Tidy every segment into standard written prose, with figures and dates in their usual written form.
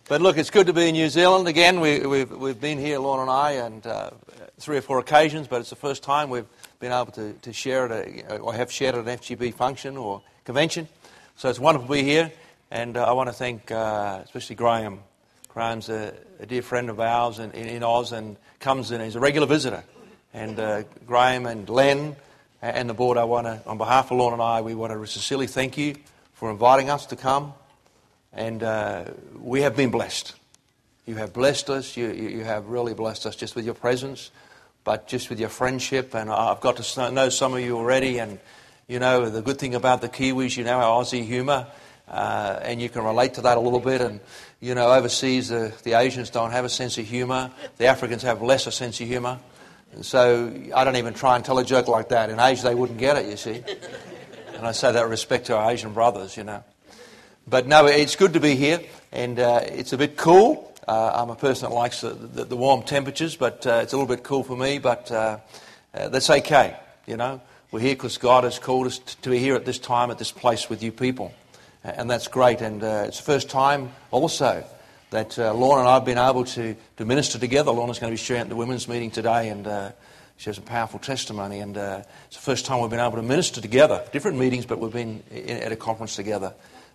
But look, it's good to be in New Zealand again. We've been here, Lorna and I, and 3 or 4 occasions, but it's the first time we've been able to share it, or have shared at an FGB function or convention. So it's wonderful to be here, and I want to thank especially Graham. Graham's a dear friend of ours in Oz and comes in. He's a regular visitor. And Graham and Len and the board, on behalf of Lorna and I, we want to sincerely thank you for inviting us to come. And we have been blessed. You have blessed us. You have really blessed us just with your presence, but just with your friendship. And I've got to know some of you already. And, you know, the good thing about the Kiwis, you know, our Aussie humour. And you can relate to that a little bit. And, you know, overseas, the Asians don't have a sense of humour. The Africans have less a sense of humour. And so I don't even try and tell a joke like that. In Asia, they wouldn't get it, you see. And I say that with respect to our Asian brothers, you know. But no, it's good to be here, and it's a bit cool. I'm a person that likes the warm temperatures, but it's a little bit cool for me, but that's okay, you know. We're here because God has called us to be here at this time, at this place with you people, and that's great. And it's the first time also that Lorna and I have been able to minister together. Lorna's going to be sharing at the women's meeting today, and she has a powerful testimony, and it's the first time we've been able to minister together. Different meetings, but we've been at a conference together.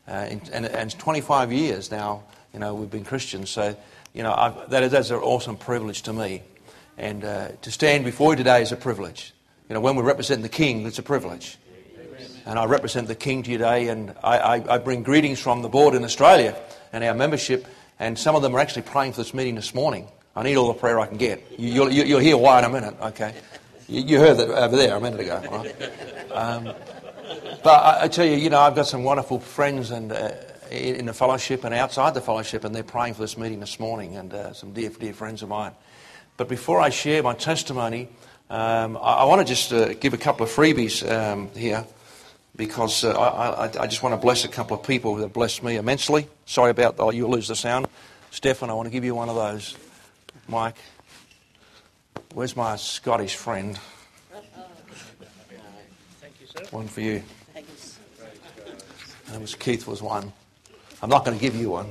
And 25 years now, you know, we've been Christians. So, you know, that's an awesome privilege to me. And to stand before you today is a privilege. You know, when we represent the King, it's a privilege. And I represent the King to you today, and I bring greetings from the board in Australia and our membership. And some of them are actually praying for this meeting this morning. I need all the prayer I can get. You'll hear why in a minute, okay? You heard that over there a minute ago, right? But I tell you, you know, I've got some wonderful friends and in the fellowship and outside the fellowship, and they're praying for this meeting this morning, and some dear friends of mine. But before I share my testimony, I want to just give a couple of freebies here, because I just want to bless a couple of people who have blessed me immensely. Sorry about you'll lose the sound. Stefan, I want to give you one of those. Mike, where's my Scottish friend? Thank you, sir. One for you. And Keith was one. I'm not going to give you one.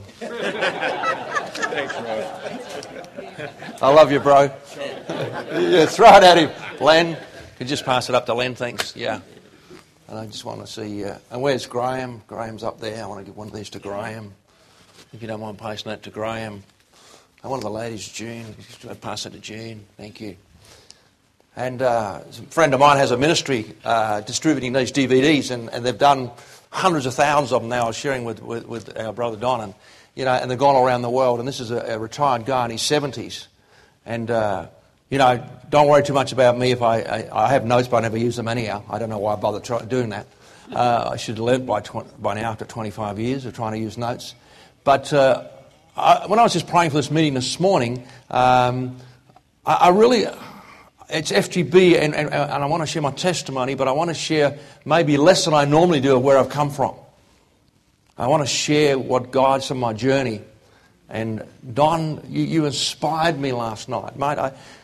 Thanks, bro. I love you, bro. Yeah, throw it at him. Len, could you just pass it up to Len, thanks. Yeah. And I just want to see... and where's Graham? Graham's up there. I want to give one of these to Graham. If you don't mind passing that to Graham. And one of the ladies, June. Pass it to June. Thank you. And a friend of mine has a ministry distributing these DVDs, and they've done hundreds of thousands of them now. I was sharing with our brother Don, and, you know, and they've gone all around the world. And this is a retired guy in his 70s. And, you know, don't worry too much about me if I have notes, but I never use them anyhow. I don't know why I bother doing that. I should have learned by now after 25 years of trying to use notes. But when I was just praying for this meeting this morning, I really... It's FGB, and I want to share my testimony, but I want to share maybe less than I normally do of where I've come from. I want to share what guides from my journey. And Don, you inspired me last night, mate.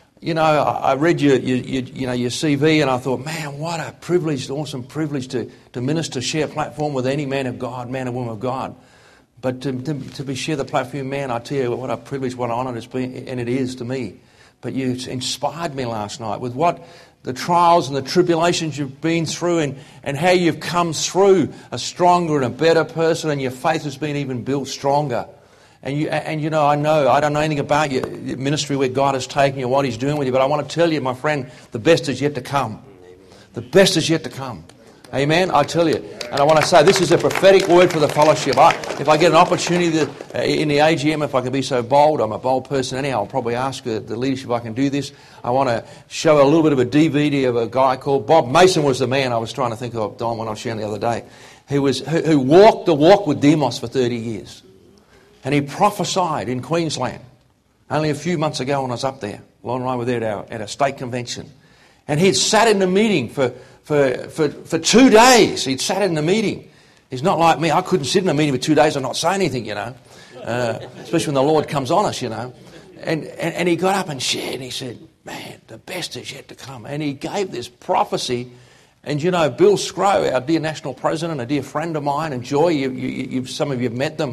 I read your CV, and I thought, man, what a privilege, awesome privilege to minister, share a platform with any man of God, man or woman of God. But to share the platform, man, I tell you what a privilege, what an honour it's been, and it is to me. But you inspired me last night with what the trials and the tribulations you've been through, and how you've come through a stronger and a better person, and your faith has been even built stronger. And you know, I don't know anything about your ministry, where God has taken you, what He's doing with you, but I want to tell you, my friend, the best is yet to come. The best is yet to come. Amen, I tell you. And I want to say this is a prophetic word for the fellowship. If I get an opportunity in the AGM, if I can be so bold, I'm a bold person anyhow, I'll probably ask the leadership if I can do this. I want to show a little bit of a DVD of a guy called Bob Mason. Was the man I was trying to think of, Don, when I was sharing the other day, who walked the walk with Demos for 30 years. And he prophesied in Queensland only a few months ago when I was up there. Lon and I were there at a state convention. And he'd sat in the meeting for 2 days. He'd sat in the meeting. He's not like me. I couldn't sit in a meeting for 2 days and not say anything, you know. Especially when the Lord comes on us, you know. And he got up and shared, and he said, man, the best is yet to come. And he gave this prophecy. And, you know, Bill Scrow, our dear national president, a dear friend of mine, and Joy, some of you have met them,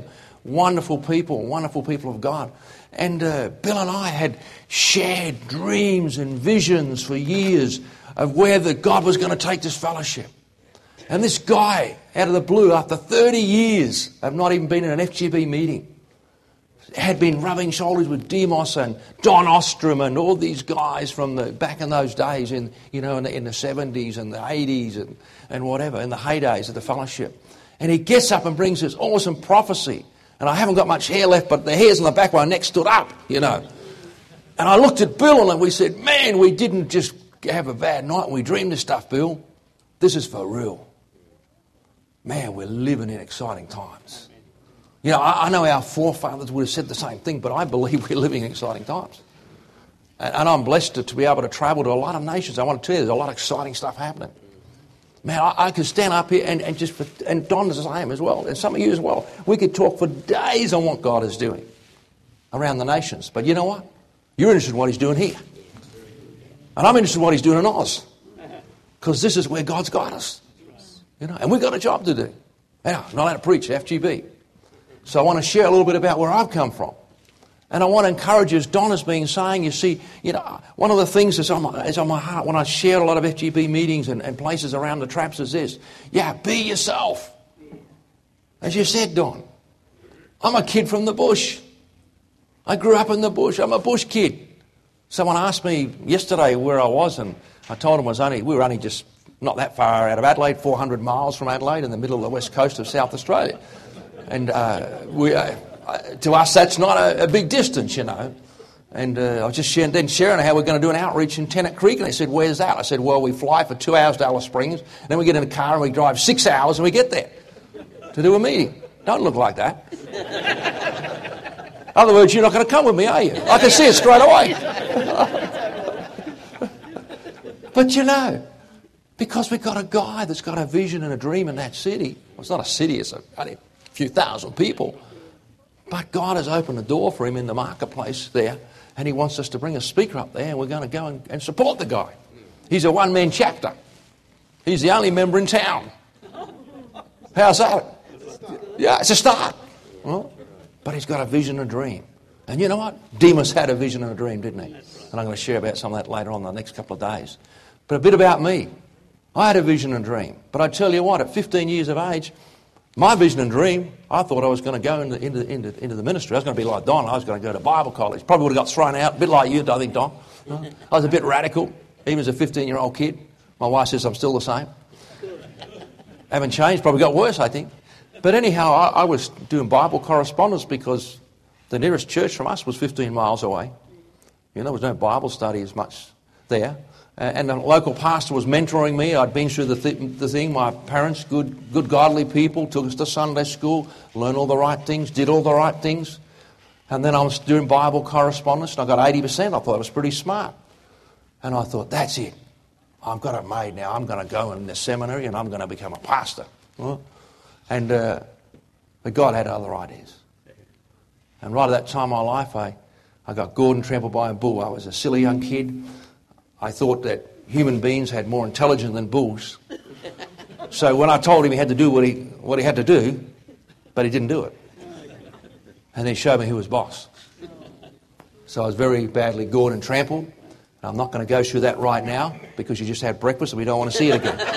wonderful people of God. And Bill and I had shared dreams and visions for years of where that God was going to take this fellowship. And this guy, out of the blue, after 30 years of not even been in an FGB meeting, had been rubbing shoulders with Demos and Don Ostrom and all these guys from back in those days, in the 70s and the 80s and whatever, in the heydays of the fellowship. And he gets up and brings this awesome prophecy. And I haven't got much hair left, but the hairs on the back of my neck stood up, And I looked at Bill and we said, man, we didn't just have a bad night and we dreamed this stuff, Bill. This is for real. Man, we're living in exciting times. I know our forefathers would have said the same thing, but I believe we're living in exciting times. And I'm blessed to be able to travel to a lot of nations. I want to tell you, there's a lot of exciting stuff happening. Man, I could stand up here and Don is the same as well, and some of you as well. We could talk for days on what God is doing around the nations. But you know what? You're interested in what he's doing here. And I'm interested in what he's doing in Oz. Because this is where God's got us. And we've got a job to do. Now, I'm not allowed to preach, FGB. So I want to share a little bit about where I've come from. And I want to encourage you, as Don has been saying, you see, one of the things that's on my heart when I share a lot of FGB meetings and places around the traps is this. Yeah, be yourself. As you said, Don, I'm a kid from the bush. I grew up in the bush. I'm a bush kid. Someone asked me yesterday where I was, and I told them we were only just not that far out of Adelaide, 400 miles from Adelaide, in the middle of the west coast of South Australia. And to us, that's not a big distance, And I was just sharing how we're going to do an outreach in Tennant Creek. And they said, where's that? I said, well, we fly for 2 hours to Alice Springs. Then we get in a car and we drive 6 hours and we get there to do a meeting. Don't look like that. In other words, you're not going to come with me, are you? I can see it straight away. But because we've got a guy that's got a vision and a dream in that city. Well, it's not a city, it's a few thousand people. But God has opened the door for him in the marketplace there, and he wants us to bring a speaker up there, and we're going to go and support the guy. He's a one-man chapter. He's the only member in town. How's that? Yeah, it's a start. Well, but he's got a vision and a dream. And you know what? Demas had a vision and a dream, didn't he? And I'm going to share about some of that later on in the next couple of days. But a bit about me. I had a vision and dream. But I tell you what, at 15 years of age, my vision and dream, I thought I was going to go into the ministry. I was going to be like Don. I was going to go to Bible college. Probably would have got thrown out, a bit like you, I think, Don. I was a bit radical, even as a 15-year-old kid. My wife says I'm still the same. Haven't changed, probably got worse, I think. But anyhow, I was doing Bible correspondence because the nearest church from us was 15 miles away. There was no Bible study as much there. And the local pastor was mentoring me. I'd been through the thing. My parents, good godly people, took us to Sunday school, learned all the right things, did all the right things. And then I was doing Bible correspondence, and I got 80%. I thought I was pretty smart. And I thought, that's it. I've got it made now. I'm going to go in the seminary, and I'm going to become a pastor. But God had other ideas. And right at that time in my life, I got gored and trampled by a bull. I was a silly young kid. I thought that human beings had more intelligence than bulls. So when I told him he had to do what he had to do, but he didn't do it. And he showed me who was boss. So I was very badly gored and trampled. I'm not going to go through that right now because you just had breakfast and we don't want to see it again.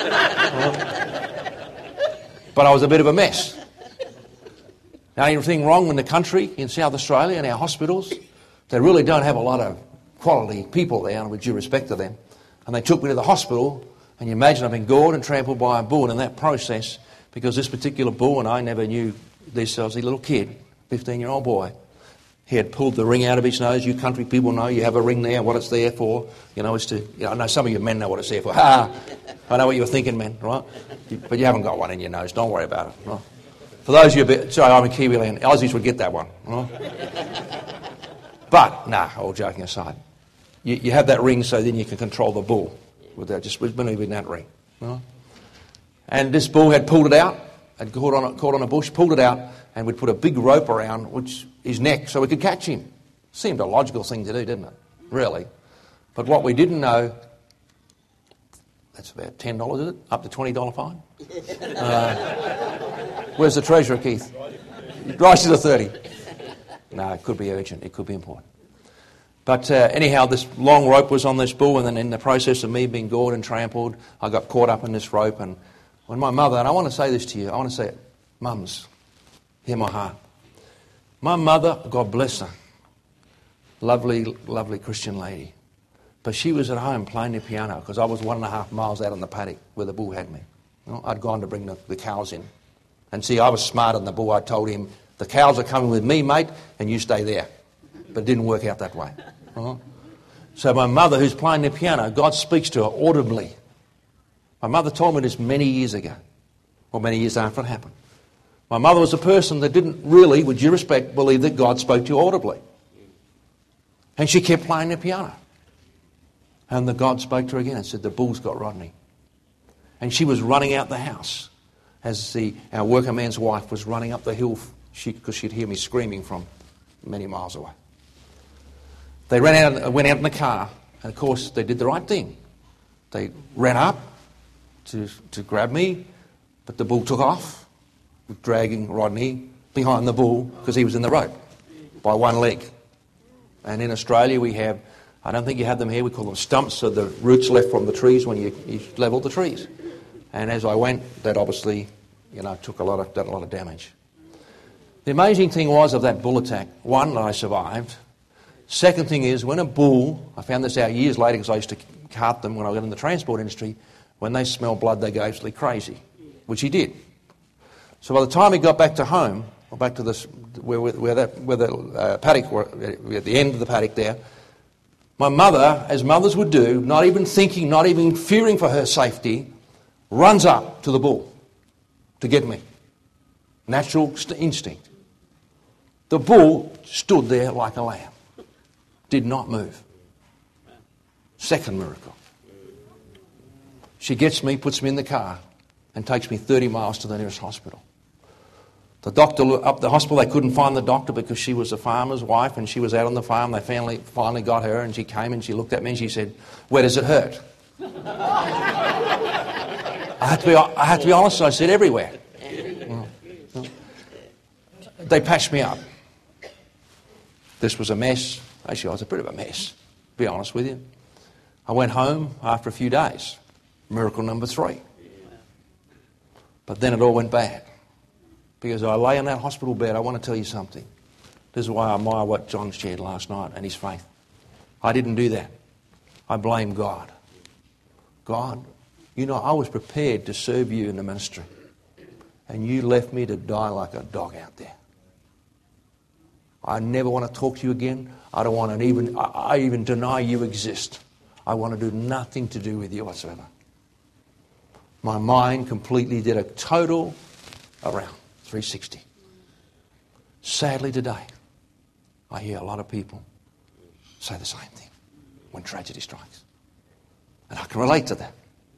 But I was a bit of a mess. Now, anything wrong in the country, in South Australia, in our hospitals? They really don't have a lot of quality people there, and with due respect to them. And they took me to the hospital, and you imagine I've been gored and trampled by a bull. And in that process, because this particular bull, and I never knew this, I was a little kid, 15-year-old boy, he had pulled the ring out of his nose. You country people know you have a ring there, what it's there for. It's to, I know some of you men know what it's there for. I know what you were thinking, men, right? But you haven't got one in your nose. Don't worry about it, right? For those of you, sorry, I'm a Kiwi land. Aussies would get that one, right? But, all joking aside, you have that ring so then you can control the bull without just moving that ring. Right? And this bull had pulled it out, had caught on a bush, pulled it out, and we'd put a big rope around his neck so we could catch him. Seemed a logical thing to do, didn't it? Really. But what we didn't know, that's about $10, is it? Up to $20 fine? Where's the treasurer, Keith? It rises to 30. No, it could be urgent. It could be important. But anyhow, this long rope was on this bull, and then in the process of me being gored and trampled, I got caught up in this rope. And when my mother, and I want to say this to you, I want to say it, mums, hear my heart. My mother, God bless her, lovely, lovely Christian lady. But she was at home playing the piano because I was 1.5 miles out on the paddock where the bull had me. You know, I'd gone to bring the cows in. And see, I was smarter than the bull. I told him, the cows are coming with me, mate, and you stay there. But it didn't work out that way. So my mother, who's playing the piano, God speaks to her audibly. My mother told me this many years ago, or many years after it happened. My mother was a person that didn't really, with due respect, believe that God spoke to her audibly. And she kept playing the piano. And the God spoke to her again and said, the bull's got Rodney. And she was running out the house as our worker man's wife was running up the hill because she'd hear me screaming from many miles away. They went out in the car, and of course they did the right thing. They ran up to grab me, but the bull took off, dragging Rodney behind the bull because he was in the rope by one leg. And in Australia we have, I don't think you have them here, we call them stumps, so the roots left from the trees when you level the trees. And as I went, that obviously, took a lot of damage. The amazing thing was of that bull attack, one, that I survived. Second thing is, when a bull, I found this out years later because I used to cart them when I got in the transport industry, when they smell blood, they go absolutely crazy, which he did. So by the time he got back to home, or back to this, where the paddock, at the end of the paddock there, my mother, as mothers would do, not even thinking, not even fearing for her safety, runs up to the bull to get me. Natural instinct. The bull stood there like a lamb. Did not move. Second miracle. She gets me, puts me in the car, and takes me 30 miles to the nearest hospital. The doctor up the hospital, they couldn't find the doctor because she was a farmer's wife and she was out on the farm. They finally got her, and she came and she looked at me and she said, "Where does it hurt?" I had to be honest, I said, "Everywhere." They patched me up. This was a mess. Actually, I was a bit of a mess, to be honest with you. I went home after a few days. Miracle number 3. But then it all went bad. Because I lay in that hospital bed, I want to tell you something. This is why I admire what John shared last night and his faith. I didn't do that. I blame God. God, I was prepared to serve you in the ministry. And you left me to die like a dog out there. I never want to talk to you again. I don't want to I even deny you exist. I want to do nothing to do with you whatsoever. My mind completely did a total around 360. Sadly today, I hear a lot of people say the same thing when tragedy strikes. And I can relate to that.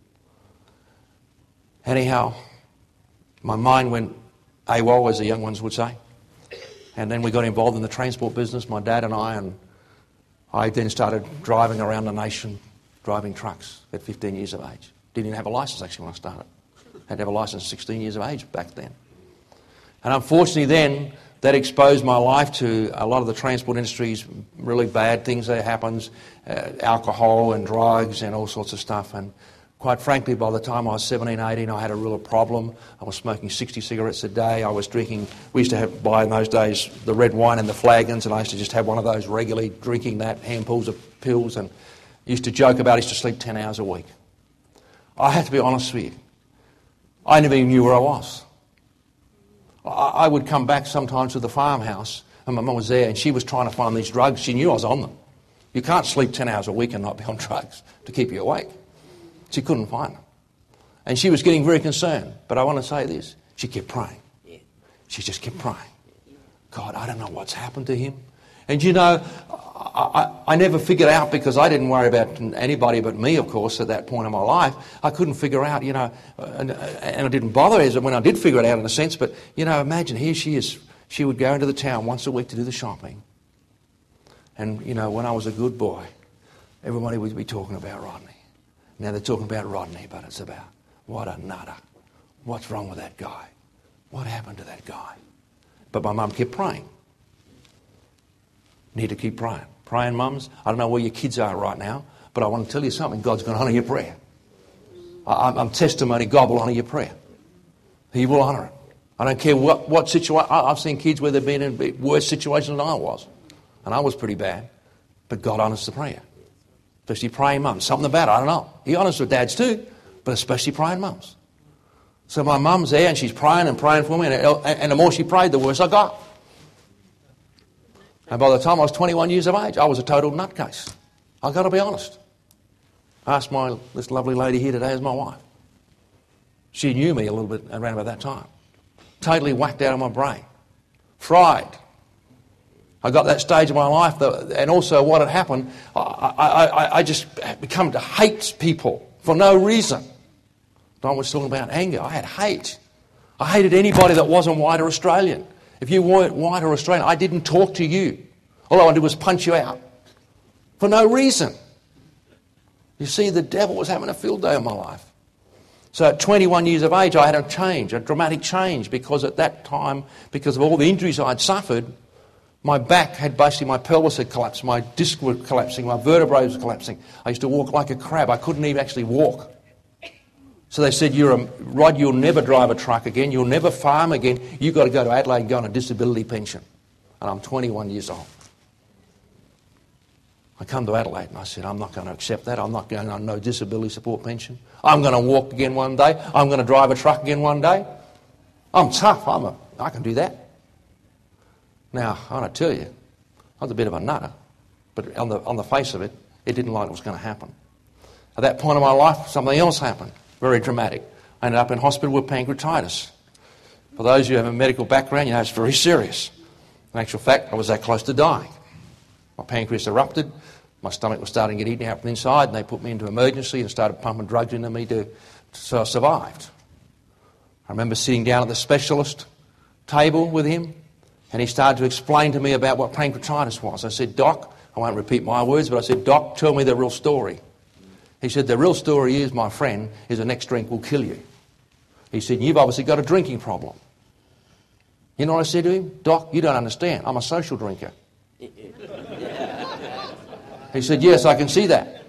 Anyhow, my mind went AWOL, as the young ones would say. And then we got involved in the transport business, my dad and I then started driving around the nation, driving trucks at 15 years of age. Didn't even have a license actually when I started. Had to have a license at 16 years of age back then. And unfortunately then, that exposed my life to a lot of the transport industry's really bad things that happens, alcohol and drugs and all sorts of stuff. And quite frankly, by the time I was 17, 18, I had a real problem. I was smoking 60 cigarettes a day. I was drinking, we used to buy in those days the red wine and the flagons, and I used to just have one of those regularly, drinking that, handfuls of pills, and used to joke about it, used to sleep 10 hours a week. I have to be honest with you. I never even knew where I was. I would come back sometimes to the farmhouse, and my mum was there, and she was trying to find these drugs. She knew I was on them. You can't sleep 10 hours a week and not be on drugs to keep you awake. She couldn't find them. And she was getting very concerned. But I want to say this. She kept praying. She just kept praying. God, I don't know what's happened to him. And I never figured out, because I didn't worry about anybody but me, of course, at that point in my life. I couldn't figure out, and it didn't bother us when I did figure it out in a sense. But, imagine here she is. She would go into the town once a week to do the shopping. And, when I was a good boy, everybody would be talking about Rodney. Now they're talking about Rodney, but it's about, what a nutter. What's wrong with that guy? What happened to that guy? But my mum kept praying. Need to keep praying. Praying, mums. I don't know where your kids are right now, but I want to tell you something. God's going to honour your prayer. I'm testimony. God will honour your prayer. He will honour it. I don't care what situation. I've seen kids where they've been in worse situations than I was. And I was pretty bad. But God honours the prayer. Especially praying mums. Something about it, I don't know. He honours the dads too, but especially praying mums. So my mum's there and she's praying and praying for me. And the more she prayed, the worse I got. And by the time I was 21 years of age, I was a total nutcase. I've got to be honest. I asked this lovely lady here today as my wife. She knew me a little bit around about that time. Totally whacked out of my brain. Fried. I got that stage of my life, and also what had happened, I just become to hate people for no reason. Don was talking about anger. I had hate. I hated anybody that wasn't white or Australian. If you weren't white or Australian, I didn't talk to you. All I wanted to do was punch you out. For no reason. You see, the devil was having a field day in my life. So at 21 years of age, I had a change, a dramatic change, because at that time, because of all the injuries I'd suffered, my back had basically, my pelvis had collapsed, my disc was collapsing, my vertebrae was collapsing. I used to walk like a crab. I couldn't even actually walk. So they said, Rod, you'll never drive a truck again. You'll never farm again. You've got to go to Adelaide and go on a disability pension. And I'm 21 years old. I come to Adelaide and I said, I'm not going to accept that. I'm not going on no disability support pension. I'm going to walk again one day. I'm going to drive a truck again one day. I'm tough. I can do that. Now, I want to tell you, I was a bit of a nutter. But on the face of it, it didn't like it was going to happen. At that point in my life, something else happened. Very dramatic. I ended up in hospital with pancreatitis. For those of you who have a medical background, you know it's very serious. In actual fact, I was that close to dying. My pancreas erupted. My stomach was starting to get eaten out from inside, and they put me into emergency and started pumping drugs into me so I survived. I remember sitting down at the specialist table with him, and he started to explain to me about what pancreatitis was. I said, Doc, I won't repeat my words, but I said, Doc, tell me the real story. He said, the real story is, my friend, is the next drink will kill you. He said, you've obviously got a drinking problem. You know what I said to him? Doc, you don't understand. I'm a social drinker. He said, yes, I can see that.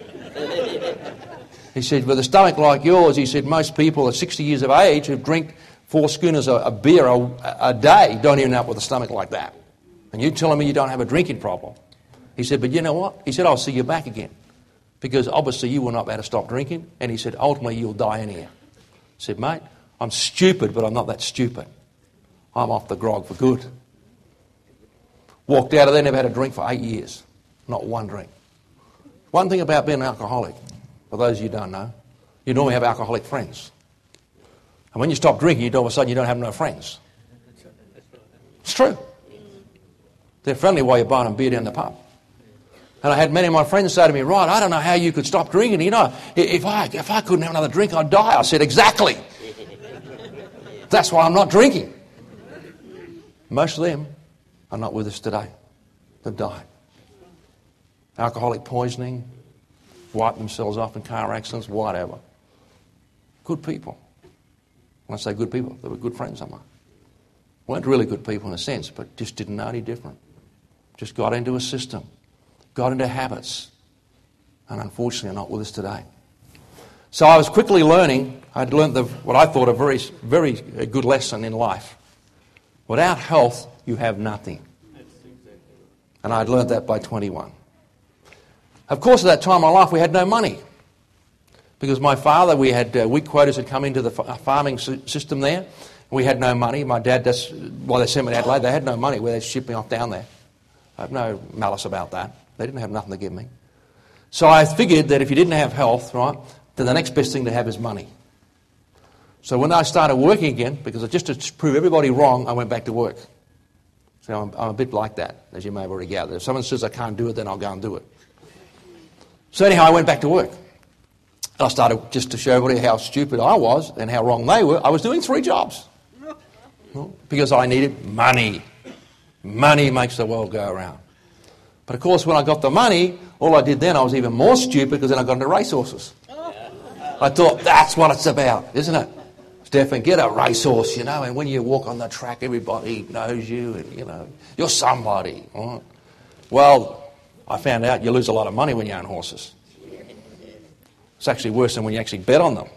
He said, with a stomach like yours, he said, most people at 60 years of age who drink 4 schooners of beer a day don't even end up with a stomach like that. And you're telling me you don't have a drinking problem. He said, but you know what? He said, I'll see you back again. Because obviously you will not be able to stop drinking. And he said, ultimately you'll die in here. I said, mate, I'm stupid, but I'm not that stupid. I'm off the grog for good. Walked out of there, never had a drink for 8 years. Not one drink. One thing about being an alcoholic, for those of you who don't know, you normally have alcoholic friends. And when you stop drinking, all of a sudden you don't have no friends. It's true. They're friendly while you're buying them beer down the pub. And I had many of my friends say to me, Rod, I don't know how you could stop drinking. You know, if I couldn't have another drink, I'd die. I said, exactly. That's why I'm not drinking. Most of them are not with us today. They've died. Alcoholic poisoning, wiped themselves off in car accidents, whatever. Good people. When I say good people, they were good friends of mine. Weren't really good people in a sense, but just didn't know any different. Just got into a system. Got into habits, and unfortunately are not with us today. So I was quickly learning. I'd learned what I thought a very, very good lesson in life. Without health, you have nothing. And I'd learned that by 21. Of course, at that time in my life, we had no money. Because my father, we had wheat quotas had come into the farming system there. And we had no money. My dad, they sent me to Adelaide. They had no money where they shipped me off down there. I have no malice about that. They didn't have nothing to give me. So I figured that if you didn't have health, right, then the next best thing to have is money. So when I started working again, because just to prove everybody wrong, I went back to work. So I'm a bit like that, as you may have already gathered. If someone says I can't do it, then I'll go and do it. So anyhow, I went back to work. And I started, just to show everybody how stupid I was and how wrong they were, I was doing 3 jobs. Because I needed money. Money makes the world go around. But of course, when I got the money, all I did then, I was even more stupid because then I got into racehorses. I thought, that's what it's about, isn't it? Stefan, get a racehorse, and when you walk on the track, everybody knows you, and, you're somebody. Right? Well, I found out you lose a lot of money when you own horses. It's actually worse than when you actually bet on them.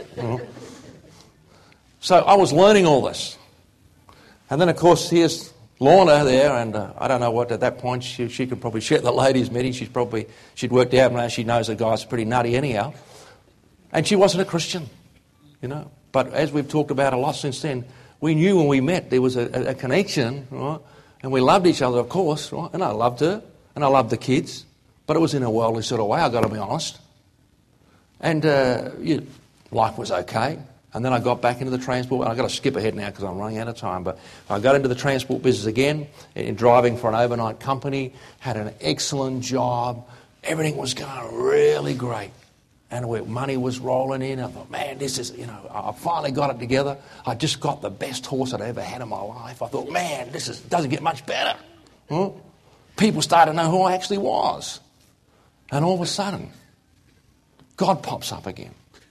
So I was learning all this. And then, of course, here's Lorna there, and I don't know what, at that point, she could probably share the ladies' meeting. She'd worked out, now she knows the guy's pretty nutty anyhow. And she wasn't a Christian, But as we've talked about a lot since then, we knew when we met there was a connection, right? And we loved each other, of course, right? And I loved her, and I loved the kids. But it was in a worldly sort of way, I've got to be honest. And life was okay. And then I got back into the transport, and I've got to skip ahead now because I'm running out of time, but I got into the transport business again, in driving for an overnight company, had an excellent job, everything was going really great. And money was rolling in. I thought, man, this is, I finally got it together. I just got the best horse I'd ever had in my life. I thought, man, doesn't get much better. People started to know who I actually was. And all of a sudden, God pops up again.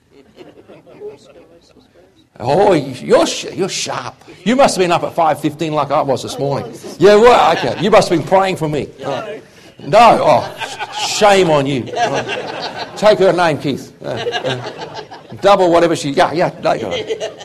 Oh, you're sharp. You must have been up at 5:15 like I was this morning. Yeah, well, okay. You must have been praying for me. No, shame on you. Take her name, Keith. Double whatever she... Yeah, take her.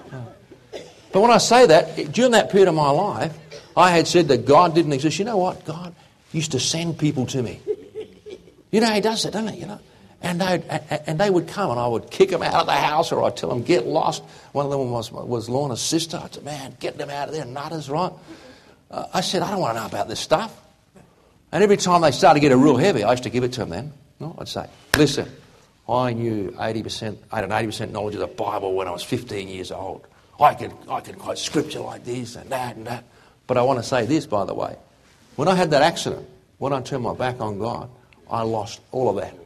But when I say that, during that period of my life, I had said that God didn't exist. You know what? God used to send people to me. He does it, doesn't he? And they would come, and I would kick them out of the house, or I'd tell them, get lost. One of them was Lorna's sister. I said, man, get them out of there, nutters, right? I said, I don't want to know about this stuff. And every time they started to get real heavy, I used to give it to them then. I'd say, listen, I had an 80% knowledge of the Bible when I was 15 years old. I could quote scripture like this and that and that. But I want to say this, by the way. When I had that accident, when I turned my back on God, I lost all of that.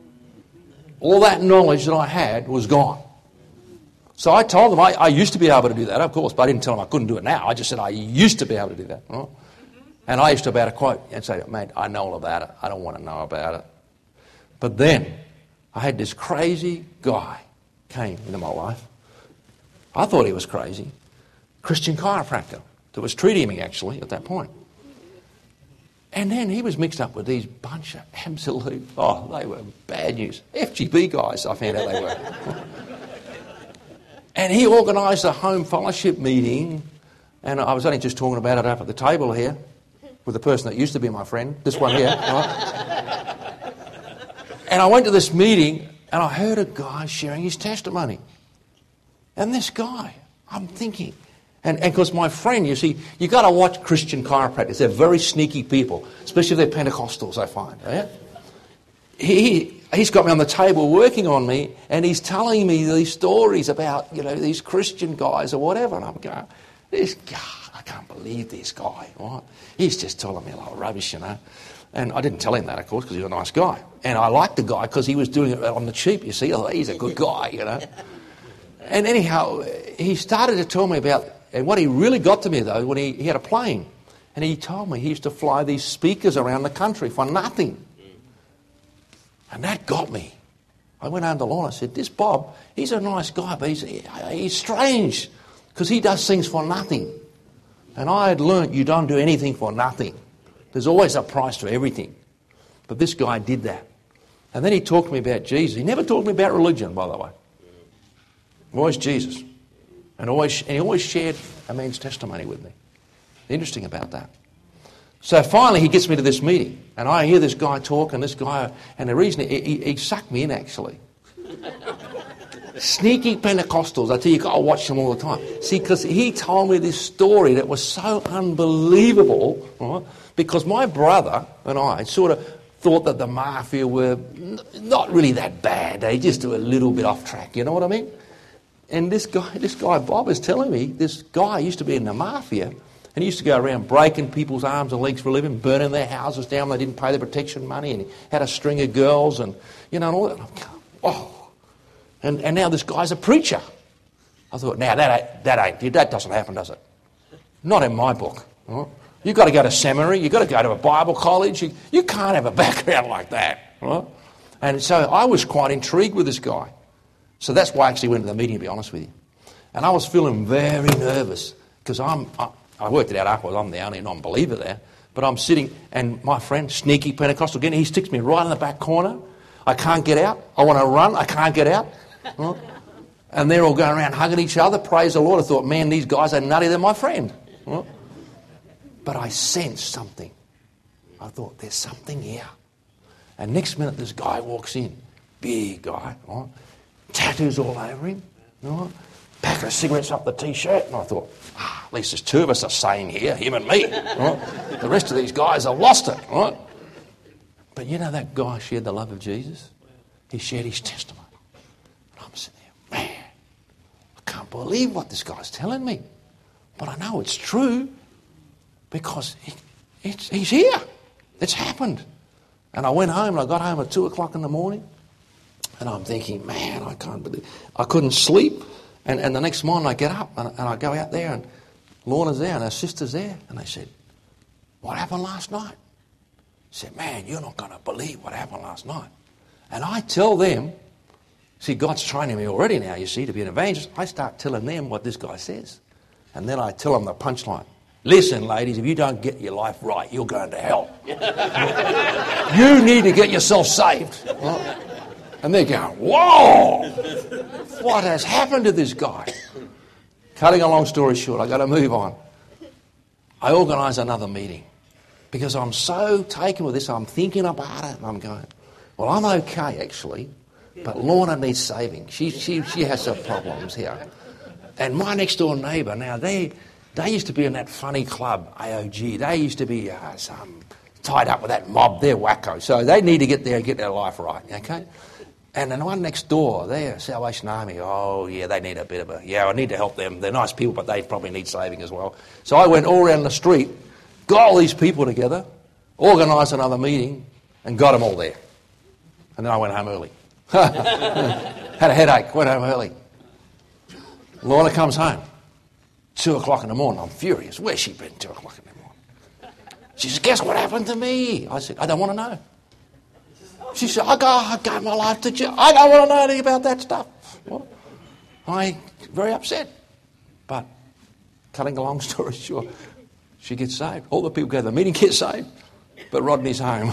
All that knowledge that I had was gone. So I told them I used to be able to do that, of course, but I didn't tell them I couldn't do it now. I just said I used to be able to do that. Right? And I used to be able to quote and say, mate, I know all about it. I don't want to know about it. But then I had this crazy guy came into my life. I thought he was crazy. Christian chiropractor that was treating me, actually, at that point. And then he was mixed up with these bunch of absolute, they were bad news. FGB guys, I found out they were. And he organised a home fellowship meeting, and I was only just talking about it up at the table here with the person that used to be my friend, this one here. Right? And I went to this meeting, and I heard a guy sharing his testimony. And this guy, I'm thinking, and because my friend, you see, you got to watch Christian chiropractors. They're very sneaky people, especially if they're Pentecostals, I find. Right? He's got me on the table working on me, and he's telling me these stories about, these Christian guys or whatever. And I'm going, this guy, I can't believe this guy. Right? He's just telling me a lot of rubbish, And I didn't tell him that, of course, because he's a nice guy. And I liked the guy because he was doing it on the cheap, you see. I thought, he's a good guy, And anyhow, he started to tell me about, and what he really got to me, though, when he had a plane. And he told me he used to fly these speakers around the country for nothing. And that got me. I went home to Lorna and said, this Bob, he's a nice guy, but he's strange because he does things for nothing. And I had learnt you don't do anything for nothing. There's always a price to everything. But this guy did that. And then he talked to me about Jesus. He never talked to me about religion, by the way. Always Jesus. And he always shared a man's testimony with me. Interesting about that. So finally he gets me to this meeting. And I hear this guy talk, and the reason he sucked me in, actually. Sneaky Pentecostals, I tell you, you've got to watch them all the time. See, because he told me this story that was so unbelievable, right? Because my brother and I sort of thought that the mafia were not really that bad. They just do a little bit off track, you know what I mean? And this guy Bob is telling me, this guy used to be in the mafia, and he used to go around breaking people's arms and legs for a living, burning their houses down when they didn't pay the protection money, and he had a string of girls and, and all that. And I'm going, oh. And now this guy's a preacher. I thought, now that doesn't happen, does it? Not in my book. Right? You've got to go to seminary. You've got to go to a Bible college. You can't have a background like that. Right? And so I was quite intrigued with this guy. So that's why I actually went to the meeting, to be honest with you. And I was feeling very nervous because I worked it out afterwards. I'm the only non-believer there. But I'm sitting, and my friend, sneaky Pentecostal, again, he sticks me right in the back corner. I can't get out. I want to run. I can't get out. Right? And they're all going around hugging each other. Praise the Lord. I thought, man, these guys are nuttier than my friend. Right? But I sensed something. I thought, there's something here. And next minute, this guy walks in. Big guy. Right? Tattoos all over him. Right? Pack of cigarettes up the T-shirt. And I thought, at least there's two of us are sane here, him and me. Right? The rest of these guys have lost it. Right? But you know that guy shared the love of Jesus? He shared his testimony. And I'm sitting there, man, I can't believe what this guy's telling me. But I know it's true because he's here. It's happened. And I went home and I got home at 2 o'clock in the morning. And I'm thinking, man, I can't believe I couldn't sleep. And the next morning I get up and I go out there and Lorna's there and her sister's there. And they said, what happened last night? I said, man, you're not going to believe what happened last night. And I tell them, see, God's training me already now, you see, to be an evangelist. I start telling them what this guy says. And then I tell them the punchline. Listen, ladies, if you don't get your life right, you're going to hell. You need to get yourself saved. Right? And they're going, whoa, what has happened to this guy? Cutting a long story short, I've got to move on. I organise another meeting because I'm so taken with this, I'm thinking about it and I'm going, well, I'm okay actually, but Lorna needs saving. She has some problems here. And my next door neighbour, now they used to be in that funny club, AOG. They used to be tied up with that mob. They're wacko. So they need to get there and get their life right, okay? And the one next door, they're Salvation Army. Oh, yeah, they need a bit of I need to help them. They're nice people, but they probably need saving as well. So I went all around the street, got all these people together, organised another meeting, and got them all there. And then I went home early. Had a headache, went home early. Lorna comes home, 2 o'clock in the morning. I'm furious. Where's she been 2 o'clock in the morning? She says, guess what happened to me? I said, I don't want to know. She said, I gave my life to Jesus. I don't want to know anything about that stuff. Well, I'm very upset. But cutting a long story short, she gets saved. All the people go to the meeting get saved, but Rodney's home.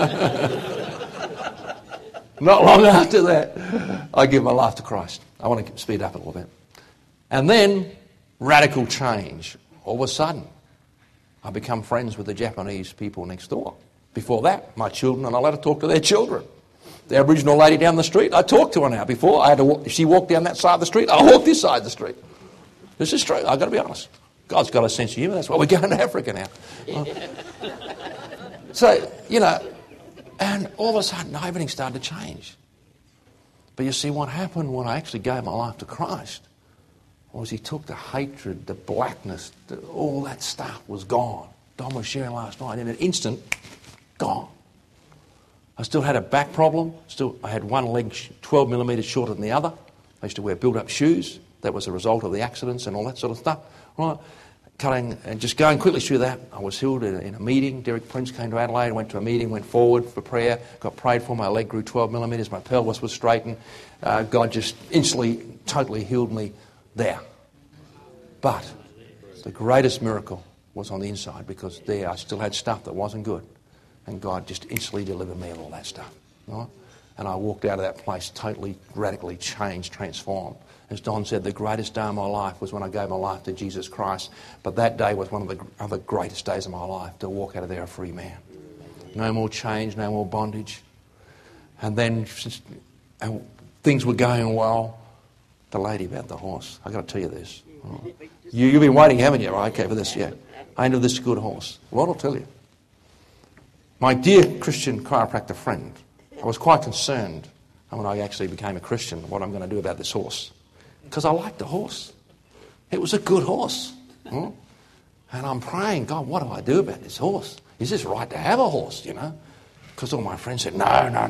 Not long after that, I give my life to Christ. I want to speed up a little bit. And then, radical change. All of a sudden, I become friends with the Japanese people next door. Before that, my children are not allowed to talk to their children. The Aboriginal lady down the street, I talk to her now. Before, I had to walk, if she walked down that side of the street, I walk this side of the street. This is true, I've got to be honest. God's got a sense of humour, that's why we're going to Africa now. So, and all of a sudden, everything started to change. But you see, what happened when I actually gave my life to Christ was he took the hatred, the blackness, all that stuff was gone. Don was sharing last night. In an instant, gone. I still had a back problem. I had one leg 12 millimetres shorter than the other. I used to wear built-up shoes. That was a result of the accidents and all that sort of stuff. Right. Cutting and just going quickly through that, I was healed in a meeting. Derek Prince came to Adelaide, went to a meeting, went forward for prayer, got prayed for. My leg grew 12 millimetres. My pelvis was straightened. God just instantly, totally healed me there. But the greatest miracle was on the inside because there I still had stuff that wasn't good. And God just instantly delivered me of all that stuff. Right? And I walked out of that place totally, radically changed, transformed. As Don said, the greatest day of my life was when I gave my life to Jesus Christ. But that day was one of the other greatest days of my life, to walk out of there a free man. No more change, no more bondage. And then and things were going well. The lady about the horse. I've got to tell you this. Right? You've been waiting, haven't you? Right, okay, for this, yeah. I ended this good horse. Well, I'll tell you. My dear Christian chiropractor friend, I was quite concerned when I actually became a Christian what I'm going to do about this horse. Because I liked the horse. It was a good horse. And I'm praying, God, what do I do about this horse? Is this right to have a horse, Because all my friends said, no.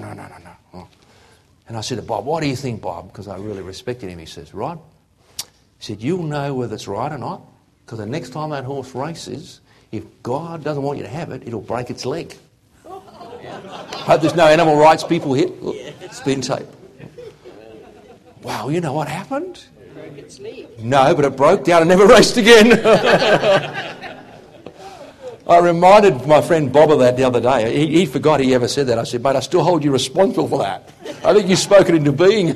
And I said to Bob, what do you think, Bob? Because I really respected him. He says, Rod, he said, you'll know whether it's right or not. Because the next time that horse races, if God doesn't want you to have it, it'll break its leg. Hope there's no animal rights people hit. Look, spin tape. Wow, you know what happened? broke its leg. No, but it broke down and never raced again. I reminded my friend Bob of that the other day. He forgot he ever said that. I said, mate, I still hold you responsible for that. I think you spoke it into being.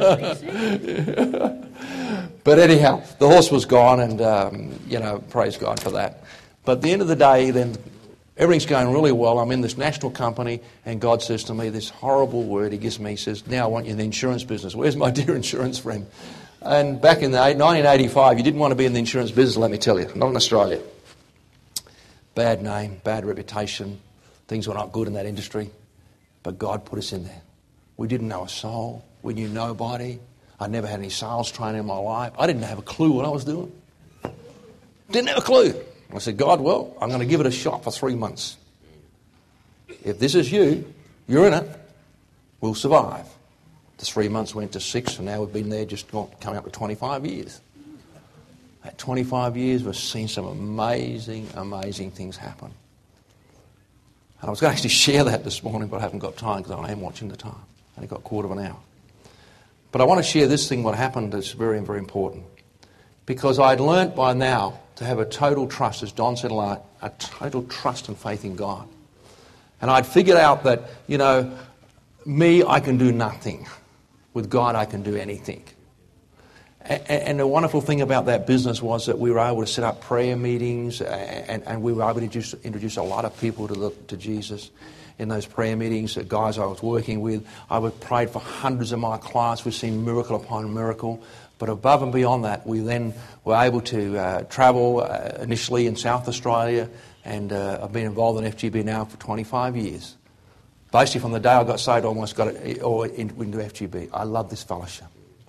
But anyhow, the horse was gone and, praise God for that. But at the end of the day, then everything's going really well. I'm in this national company and God says to me this horrible word he gives me. He says, now I want you in the insurance business. Where's my dear insurance friend? And back in 1985, you didn't want to be in the insurance business, let me tell you. Not in Australia. Bad name, bad reputation. Things were not good in that industry. But God put us in there. We didn't know a soul. We knew nobody. I never had any sales training in my life. I didn't have a clue what I was doing. Didn't have a clue. I said, God, well, I'm going to give it a shot for 3 months. If this is you, you're in it, we'll survive. The 3 months went to 6, and now we've been there just coming up to 25 years. At 25 years, we've seen some amazing, amazing things happen. And I was going to actually share that this morning, but I haven't got time because I am watching the time. I only got a quarter of an hour. But I want to share this thing, what happened, that's very, very important. Because I'd learnt by now to have a total trust, as Don said a lot, a total trust and faith in God. And I'd figured out that, me, I can do nothing. With God, I can do anything. And the wonderful thing about that business was that we were able to set up prayer meetings and we were able to introduce a lot of people to Jesus in those prayer meetings. The guys I was working with, I would pray for hundreds of my clients. We've seen miracle upon miracle. But above and beyond that, we then were able to travel initially in South Australia, and I've been involved in FGB now for 25 years. Basically, from the day I got saved, I almost got into FGB. I love this fellowship.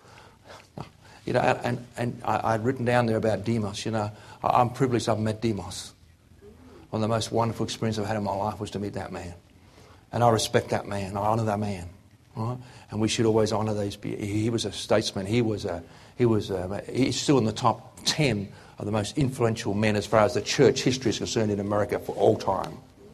And I'd written down there about Demos. I'm privileged I've met Demos. One of the most wonderful experiences I've had in my life was to meet that man. And I respect that man. I honour that man. Right? And we should always honour these people. He was a statesman. He's still in the top 10 of the most influential men as far as the church history is concerned in America for all time.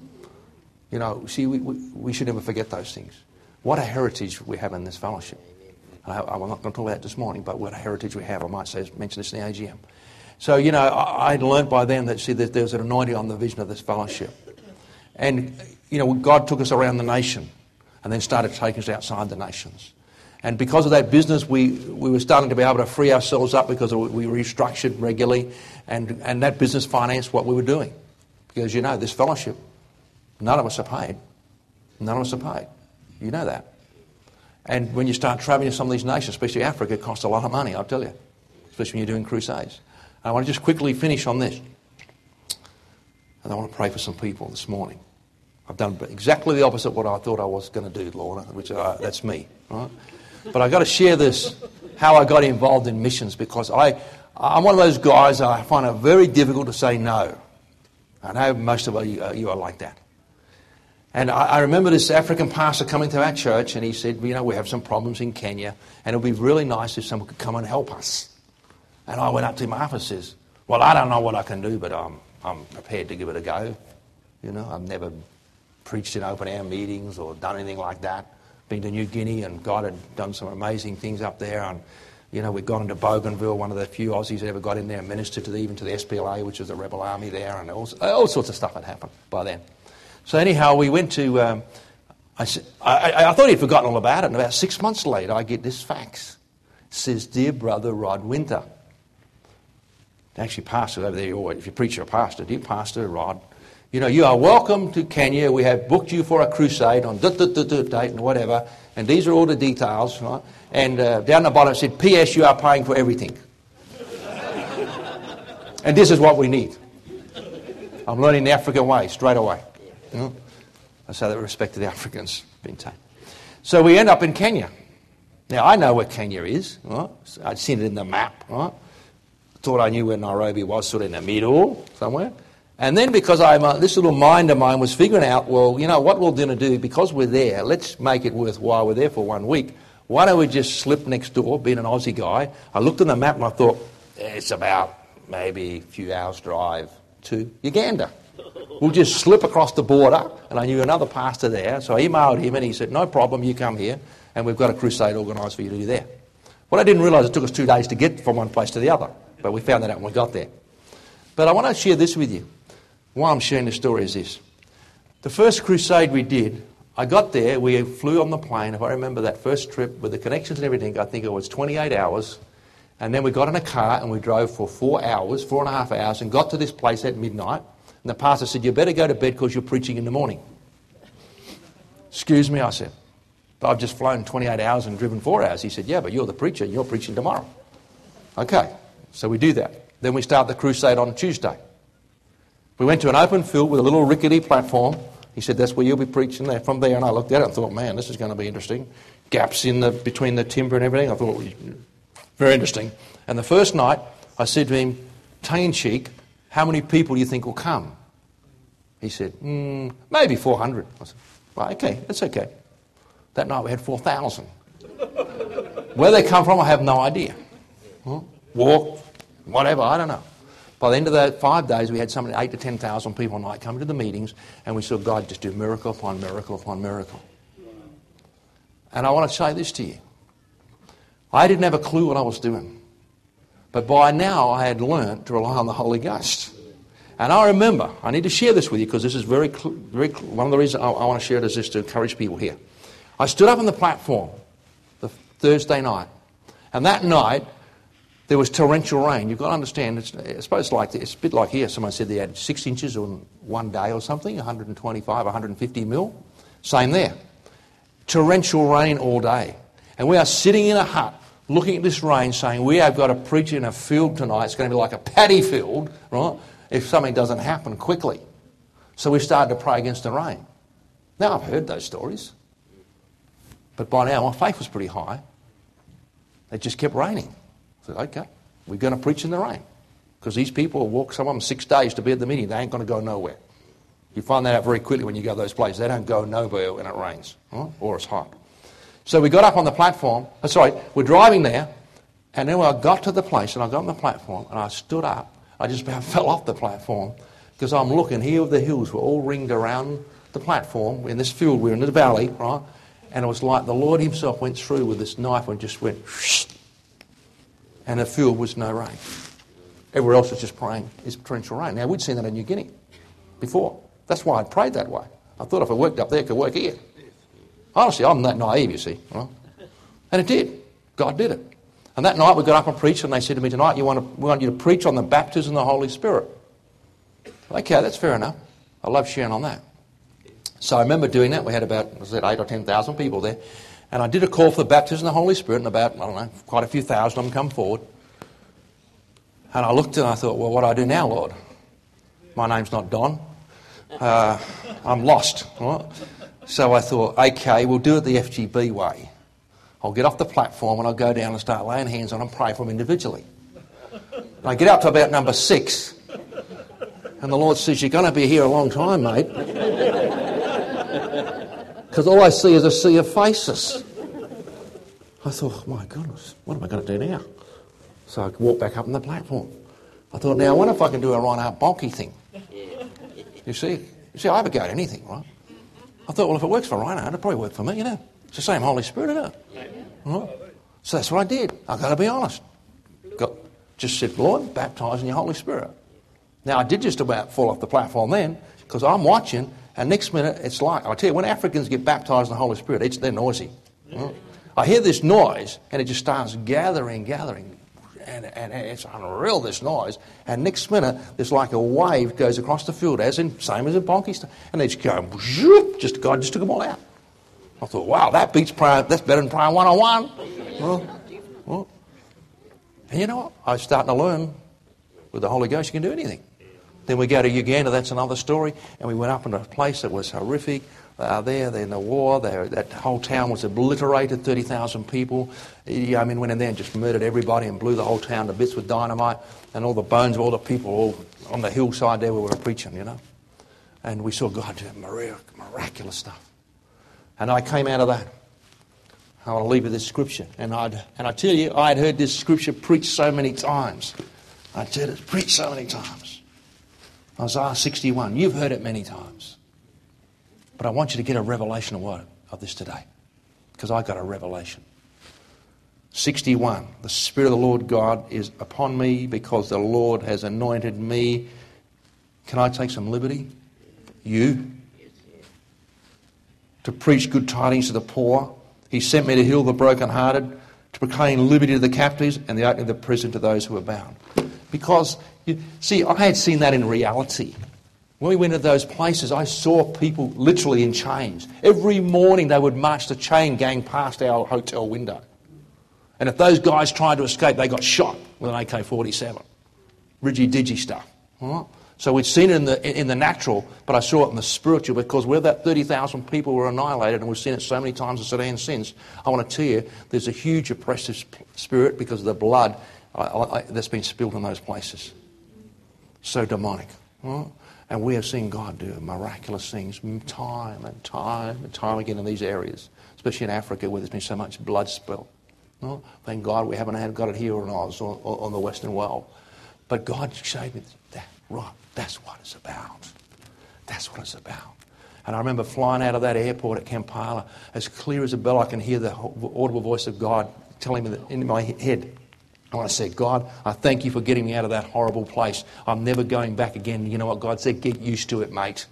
We should never forget those things. What a heritage we have in this fellowship. I'm not going to talk about that this morning, but what a heritage we have. I might mention this in the AGM. So, I'd learned by then that there's an anointing on the vision of this fellowship. And, God took us around the nation and then started taking us outside the nations. And because of that business, we were starting to be able to free ourselves up because we restructured regularly. And that business financed what we were doing. Because, this fellowship, none of us are paid. None of us are paid. You know that. And when you start traveling to some of these nations, especially Africa, it costs a lot of money, I'll tell you. Especially when you're doing crusades. And I want to just quickly finish on this. And I want to pray for some people this morning. I've done exactly the opposite of what I thought I was going to do, Lorna, which that's me. Right? But I've got to share this, how I got involved in missions, because I'm one of those guys, I find it very difficult to say no. I know most of you are like that. And I remember this African pastor coming to our church, and he said, we have some problems in Kenya, and it would be really nice if someone could come and help us. And I went up to him after and says, well, I don't know what I can do, but I'm prepared to give it a go. I've never preached in open-air meetings or done anything like that. Been to New Guinea, and God had done some amazing things up there. And, we'd gone into Bougainville, one of the few Aussies that ever got in there and ministered even to the SPLA, which was the rebel army there, and all sorts of stuff had happened by then. So anyhow, we went to, I thought he'd forgotten all about it, and about 6 months later, I get this fax. It says, Dear Brother Rod Winter. Actually, pastor over there, if you preach, you're a pastor. Dear Pastor Rod, you are welcome to Kenya. We have booked you for a crusade on date and whatever, and these are all the details, right? And down the bottom it said, P.S. You are paying for everything. And this is what we need. I'm learning the African way straight away. That's how they respected the Africans being taken. So we end up in Kenya. Now, I know where Kenya is. Right? I'd seen it in the map. Right? Thought I knew where Nairobi was, sort of in the middle somewhere. And then because this little mind of mine was figuring out, well, what we're going to do, because we're there, let's make it worthwhile. We're there for 1 week. Why don't we just slip next door, being an Aussie guy? I looked at the map and I thought, it's about maybe a few hours drive to Uganda. We'll just slip across the border, and I knew another pastor there, so I emailed him and he said, no problem, you come here, and we've got a crusade organised for you to do there. What I didn't realise, it took us 2 days to get from one place to the other. But we found that out when we got there. But I want to share this with you. Why I'm sharing this story is this. The first crusade we did, I got there, we flew on the plane. If I remember that first trip with the connections and everything, I think it was 28 hours. And then we got in a car and we drove for 4 hours, 4.5 hours, and got to this place at midnight. And the pastor said, you better go to bed because you're preaching in the morning. Excuse me, I said. But I've just flown 28 hours and driven 4 hours. He said, yeah, but you're the preacher. You're preaching tomorrow. Okay, so we do that. Then we start the crusade on Tuesday. We went to an open field with a little rickety platform. He said, that's where you'll be preaching there. From there, and I looked at it and thought, man, this is going to be interesting. Gaps between the timber and everything. I thought, very interesting. And the first night, I said to him, tongue-in-cheek, how many people do you think will come? He said, maybe 400. I said, well, okay, that's okay. That night we had 4,000. Where they come from, I have no idea. Walk, whatever, I don't know. By the end of the 5 days, we had something 8,000 to 10,000 people a night coming to the meetings, and we saw God just do miracle upon miracle upon miracle. And I want to say this to you. I didn't have a clue what I was doing. But by now, I had learned to rely on the Holy Ghost. And I remember, I need to share this with you because this is very one of the reasons I want to share it is just to encourage people here. I stood up on the platform the Thursday night, and that night there was torrential rain. You've got to understand, I suppose it's a bit like here. Someone said they had 6 inches on one day or something, 125, 150 mil. Same there. Torrential rain all day. And we are sitting in a hut looking at this rain saying, we have got to preach in a field tonight. It's going to be like a paddy field, right, if something doesn't happen quickly. So we started to pray against the rain. Now, I've heard those stories. But by now, my faith was pretty high. It just kept raining. I said, okay, we're going to preach in the rain. Because these people will walk, some of them 6 days to be at the meeting. They ain't going to go nowhere. You find that out very quickly when you go to those places. They don't go nowhere when it rains, right? Or it's hot. So we got up on the platform. We're driving there. And then when I got to the place and I got on the platform and I stood up, I just about fell off the platform because I'm looking here, the hills were all ringed around the platform. In this field, we're in the valley, right? And it was like the Lord himself went through with this knife and just went, and the field was no rain. Everywhere else was just praying, it's torrential rain. Now, we'd seen that in New Guinea before. That's why I prayed that way. I thought if it worked up there, it could work here. Honestly, I'm that naive, you see. Right? And it did. God did it. And that night we got up and preached, and they said to me, tonight we want you to preach on the baptism of the Holy Spirit. Okay, that's fair enough. I love sharing on that. So I remember doing that. We had about, 8,000 or 10,000 people there. And I did a call for the baptism of the Holy Spirit, and about, quite a few thousand of them come forward. And I looked and I thought, well, what do I do now, Lord? My name's not Don. I'm lost. Right? So I thought, okay, we'll do it the FGB way. I'll get off the platform and I'll go down and start laying hands on them and pray for them individually. And I get up to about number 6. And the Lord says, you're going to be here a long time, mate. Because all I see is a sea of faces. I thought, oh, my goodness, what am I going to do now? So I walked back up on the platform. I thought, now, I wonder if I can do a Reinhard Bonnke thing. You see, I have a go at anything, right? I thought, well, if it works for Reinhard, it'll probably work for me, It's the same Holy Spirit, isn't it? Right? So that's what I did. I've got to be honest. Just said, Lord, baptise in your Holy Spirit. Now, I did just about fall off the platform then, because I'm watching, and next minute, it's like, I tell you, when Africans get baptised in the Holy Spirit, they're noisy. Right? I hear this noise, and it just starts gathering, and it's unreal, this noise. And next minute, there's like a wave goes across the field, same as in Bonnke, and they just go, God just took them all out. I thought, wow, that's better than praying one-on-one. Well, and you know what? I was starting to learn with the Holy Ghost, you can do anything. Then we go to Uganda, that's another story, and we went up into a place that was horrific. They're in the war, that whole town was obliterated, 30,000 people. Idi Amin went in there and just murdered everybody and blew the whole town to bits with dynamite, and all the bones of all the people all on the hillside there where we were preaching, And we saw God do miraculous stuff. And I came out of that. I want to leave with this scripture. And I tell you, I had heard this scripture preached so many times. I heard it preached so many times. Isaiah 61. You've heard it many times. But I want you to get a revelation of this today. Because I got a revelation. 61. The Spirit of the Lord God is upon me because the Lord has anointed me. Can I take some liberty? You? To preach good tidings to the poor. He sent me to heal the brokenhearted, to proclaim liberty to the captives and the opening of the prison to those who are bound. Because, you see, I had seen that in reality. When we went to those places, I saw people literally in chains. Every morning they would march the chain gang past our hotel window. And if those guys tried to escape, they got shot with an AK-47. Ridgy-didgy stuff. All right? So we'd seen it in the natural, but I saw it in the spiritual, because where that 30,000 people were annihilated, and we've seen it so many times in Sudan since, I want to tell you, there's a huge oppressive spirit because of the blood that's been spilled in those places. So demonic. All right? And we have seen God do miraculous things time and time and time again in these areas, especially in Africa where there's been so much blood spill. Well, thank God we haven't got it here in Oz or on the Western world. But God showed me that, right, that's what it's about. That's what it's about. And I remember flying out of that airport at Kampala, as clear as a bell, I can hear the audible voice of God telling me that in my head. And I said, God, I thank you for getting me out of that horrible place. I'm never going back again. You know what God said? Get used to it, mate.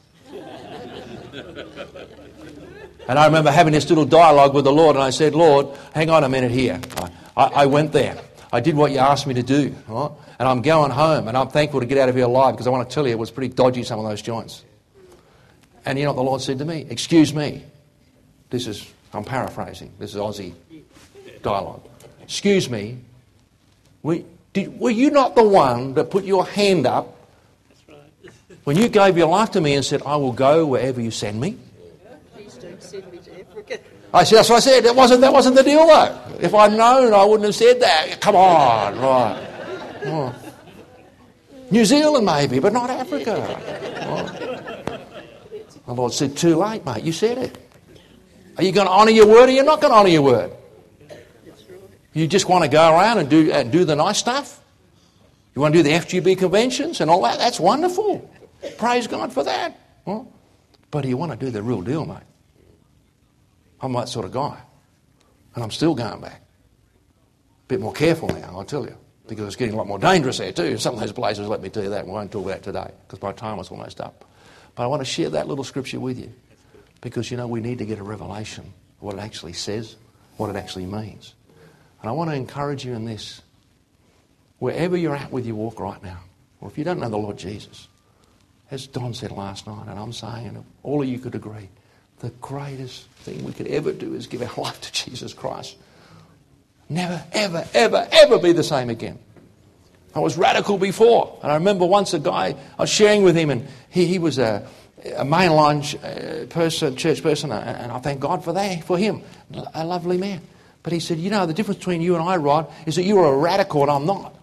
And I remember having this little dialogue with the Lord, and I said, Lord, hang on a minute here. I went there. I did what you asked me to do. Right? And I'm going home, and I'm thankful to get out of here alive, because I want to tell you, it was pretty dodgy, some of those joints. And you know what the Lord said to me? Excuse me. I'm paraphrasing. This is Aussie dialogue. Excuse me. Were you not the one that put your hand up when you gave your life to me and said, I will go wherever you send me? Please don't send me to Africa. I said, that's what I said. That wasn't the deal, though. If I'd known, I wouldn't have said that. Come on, right. Oh. New Zealand, maybe, but not Africa. Oh. The Lord said, too late, mate. You said it. Are you going to honour your word, or you're not going to honour your word? You just want to go around and do the nice stuff? You want to do the FGB conventions and all that? That's wonderful. Praise God for that. Well, but do you want to do the real deal, mate? I'm that sort of guy. And I'm still going back. A bit more careful now, I'll tell you. Because it's getting a lot more dangerous there too. Some of those places, let me tell you that. We won't talk about that today, because my time is almost up. But I want to share that little scripture with you. Because, you know, we need to get a revelation of what it actually says, what it actually means. And I want to encourage you in this. Wherever you're at with your walk right now, or if you don't know the Lord Jesus, as Don said last night, and I'm saying, and all of you could agree, the greatest thing we could ever do is give our life to Jesus Christ. Never, ever, ever, ever be the same again. I was radical before. And I remember once a guy, I was sharing with him, and he was a mainline person, church person, and I thank God for that, for him. A lovely man. But he said, you know, the difference between you and I, Rod, is that you're a radical and I'm not.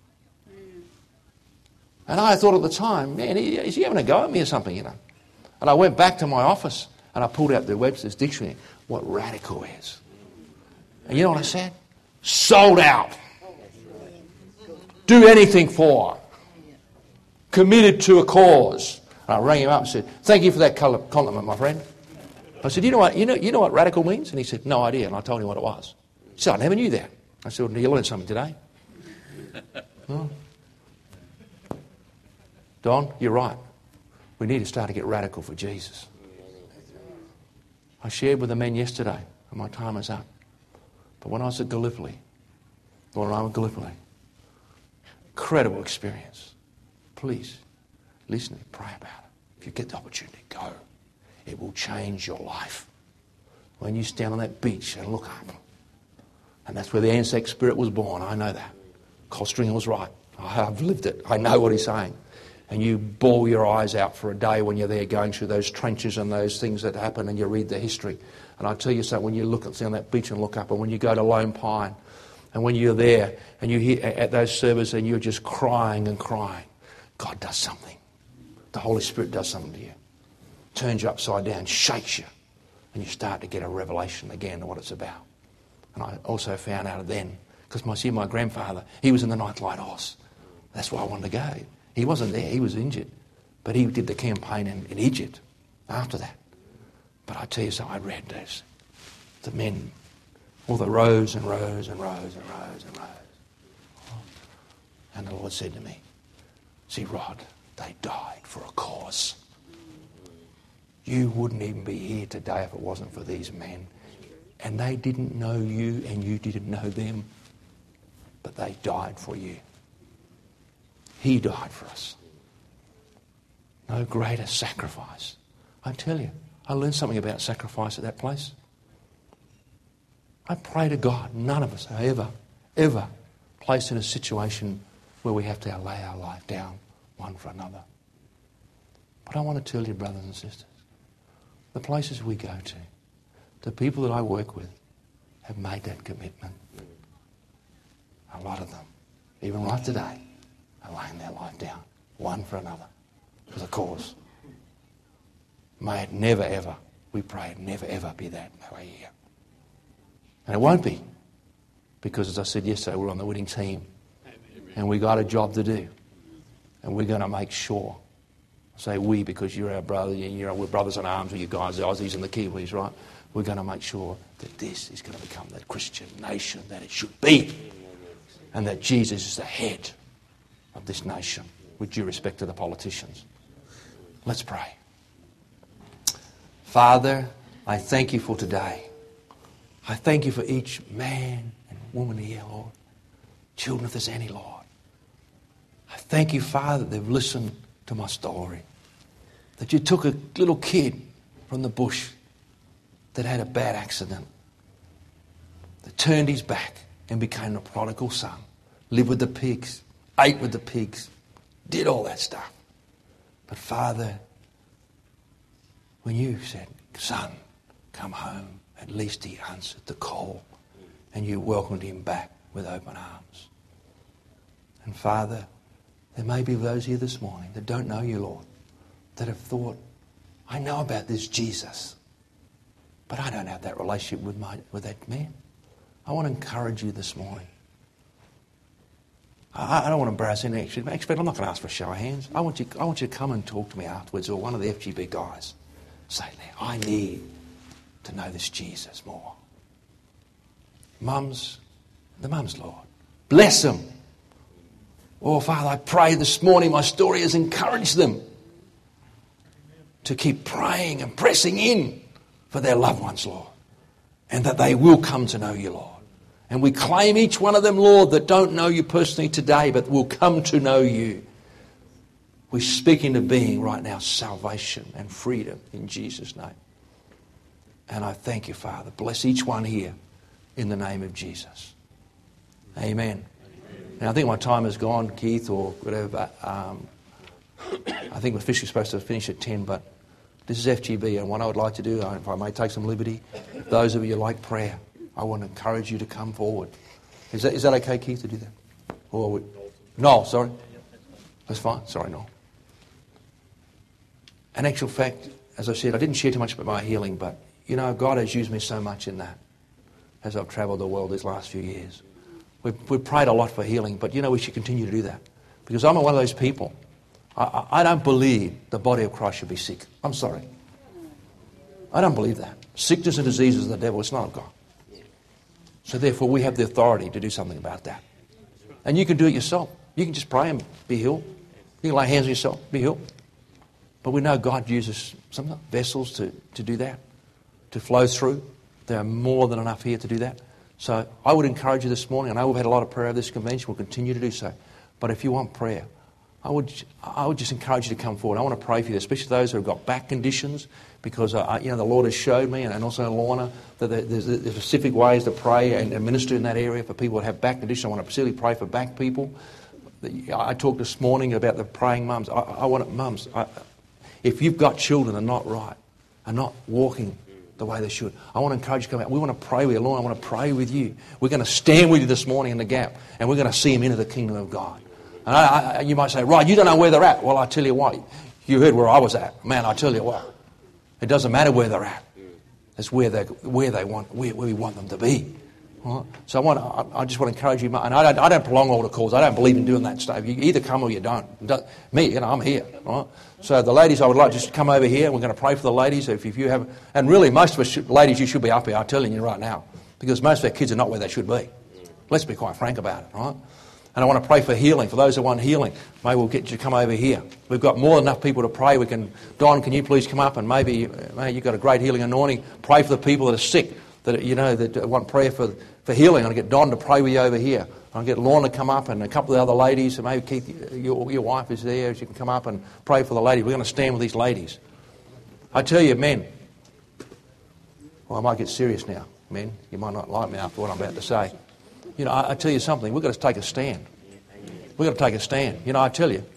And I thought at the time, man, is he having a go at me or something, you know? And I went back to my office and I pulled out the Webster's dictionary, what radical is. And you know what I said? Sold out. Do anything for. Committed to a cause. And I rang him up and said, thank you for that compliment, my friend. I said, you know what radical means? And he said, no idea. And I told him what it was. He said, I never knew that. I said, well, you learned something today. Oh. Don, you're right. We need to start to get radical for Jesus. I shared with the men yesterday, and my time is up. But when I was at Gallipoli, incredible experience. Please, listen and pray about it. If you get the opportunity, go. It will change your life. When you stand on that beach and look up. And that's where the Anzac spirit was born. I know that. Costringer was right. I've lived it. I know what he's saying. And you bawl your eyes out for a day when you're there going through those trenches and those things that happen, and you read the history. And I tell you so, when you look and see on that beach and look up, and when you go to Lone Pine, and when you're there and you hear at those services and you're just crying and crying, God does something. The Holy Spirit does something to you. Turns you upside down, shakes you, and you start to get a revelation again of what it's about. And I also found out then, because my grandfather, he was in the Ninth Light Horse. That's why I wanted to go. He wasn't there, he was injured. But he did the campaign in Egypt after that. But I tell you something, I read this. The men Well, the rows and rows and rows and rows and rows. And the Lord said to me, see, Rod, they died for a cause. You wouldn't even be here today if it wasn't for these men. And they didn't know you and you didn't know them. But they died for you. He died for us. No greater sacrifice. I tell you, I learned something about sacrifice at that place. I pray to God, none of us are ever placed in a situation where we have to lay our life down one for another. But I want to tell you, brothers and sisters, the places we go to, the people that I work with, have made that commitment. A lot of them, even right today, are laying their life down, one for another, for the cause. May it never ever, we pray it never ever be that way here. And it won't be, because as I said yesterday, we're on the winning team. And we got a job to do. And we're going to make sure, I say we because you're our brother, we're brothers in arms with you guys, the Aussies and the Kiwis, right? We're going to make sure that this is going to become that Christian nation that it should be. And that Jesus is the head of this nation, with due respect to the politicians. Let's pray. Father, I thank you for today. I thank you for each man and woman here, Lord. Children, if there's any, Lord. I thank you, Father, that they've listened to my story. That you took a little kid from the bush that had a bad accident, that turned his back and became a prodigal son, lived with the pigs, ate with the pigs, did all that stuff. But Father, when you said, son, come home, at least he answered the call and you welcomed him back with open arms. And Father, there may be those here this morning that don't know you, Lord, that have thought, I know about this Jesus, but I don't have that relationship with that man. I want to encourage you this morning. I don't want to embarrass any expert. I'm not going to ask for a show of hands. I want you to come and talk to me afterwards, or one of the FGB guys. Say, I need to know this Jesus more. Mums, Lord, bless them. Oh, Father, I pray this morning my story has encouraged them to keep praying and pressing in for their loved ones, Lord, and that they will come to know you, Lord. And we claim each one of them, Lord, that don't know you personally today, but will come to know you. We speak into being right now salvation and freedom in Jesus' name. And I thank you, Father. Bless each one here in the name of Jesus. Amen. Now, I think my time has gone, Keith, or whatever. I think we're officially supposed to finish at 10, but this is FGB, and what I would like to do, if I may take some liberty, those of you who like prayer, I want to encourage you to come forward. Is that okay, Keith, to do that? Or Noel, sorry. That's fine. Sorry, Noel. In actual fact, as I said, I didn't share too much about my healing, but, you know, God has used me so much in that as I've travelled the world these last few years. We've prayed a lot for healing, but, you know, we should continue to do that. Because I'm one of those people. I don't believe the body of Christ should be sick. I'm sorry. I don't believe that. Sickness and disease is the devil. It's not of God. So therefore, we have the authority to do something about that. And you can do it yourself. You can just pray and be healed. You can lay hands on yourself, be healed. But we know God uses some vessels to do that, to flow through. There are more than enough here to do that. So I would encourage you this morning, I know we've had a lot of prayer at this convention, we'll continue to do so. But if you want prayer, I would just encourage you to come forward. I want to pray for you, especially those who have got back conditions, because the Lord has showed me, and also Lorna, that there's specific ways to pray and minister in that area for people that have back conditions. I want to particularly pray for back people. I talked this morning about the praying mums. I want mums. If you've got children that are not right, are not walking the way they should, I want to encourage you to come out. We want to pray with you, Lord. I want to pray with you. We're going to stand with you this morning in the gap, and we're going to see them into the kingdom of God. And you might say, right, you don't know where they're at. Well, I tell you what, you heard where I was at. Man, I tell you what, it doesn't matter where they're at. It's where we want them to be. Right? So I just want to encourage you, and I don't prolong all the calls. I don't believe in doing that stuff. You either come or you don't. Me, I'm here. Right? So the ladies, I would like just to come over here. We're going to pray for the ladies. If you have, and really most of us ladies, you should be up here. I'm telling you right now. because most of our kids are not where they should be. Let's be quite frank about it, right? And I want to pray for healing. For those who want healing, maybe we'll get you to come over here. We've got more than enough people to pray. Don, can you please come up and maybe you've got a great healing anointing. Pray for the people that are sick, that want prayer for healing. I'll get Don to pray with you over here. I'll get Lorna to come up and a couple of the other ladies. And maybe Keith, your wife is there. She can come up and pray for the ladies. We're going to stand with these ladies. I tell you, men. Well, I might get serious now, men. You might not like me after what I'm about to say. I tell you something. We've got to take a stand. We've got to take a stand. I tell you.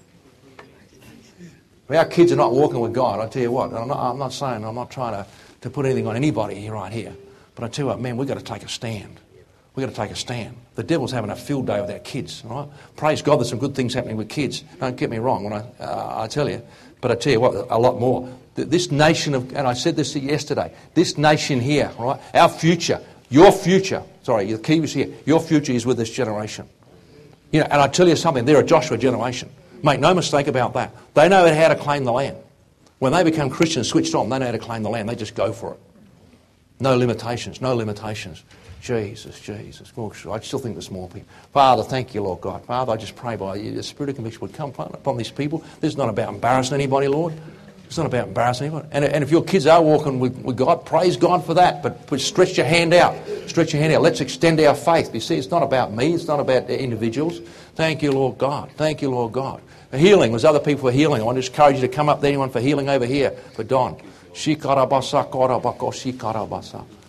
If our kids are not walking with God, I tell you what. I'm not saying, I'm not trying to put anything on anybody right here. But I tell you what, man, we've got to take a stand. We've got to take a stand. The devil's having a field day with our kids, all right? Praise God, there's some good things happening with kids. Don't get me wrong when I tell you. But I tell you what, a lot more. This nation and I said this yesterday, this nation here, all right, our future, your future, the key was here, your future is with this generation. And I tell you something, they're a Joshua generation. Make no mistake about that. They know how to claim the land. When they become Christians, switched on, they know how to claim the land. They just go for it. No limitations, no limitations. Jesus. I still think there's more people. Father, thank you, Lord God. Father, I just pray by you, the Spirit of conviction would come upon these people. This is not about embarrassing anybody, Lord. It's not about embarrassing anybody. And if your kids are walking with God, praise God for that. But stretch your hand out. Stretch your hand out. Let's extend our faith. You see, it's not about me. It's not about individuals. Thank you, Lord God. Thank you, Lord God. For healing. There's other people for healing. I want to encourage you to come up there. Anyone for healing over here? For Don. Shikarabasa, korabako, shikarabasa.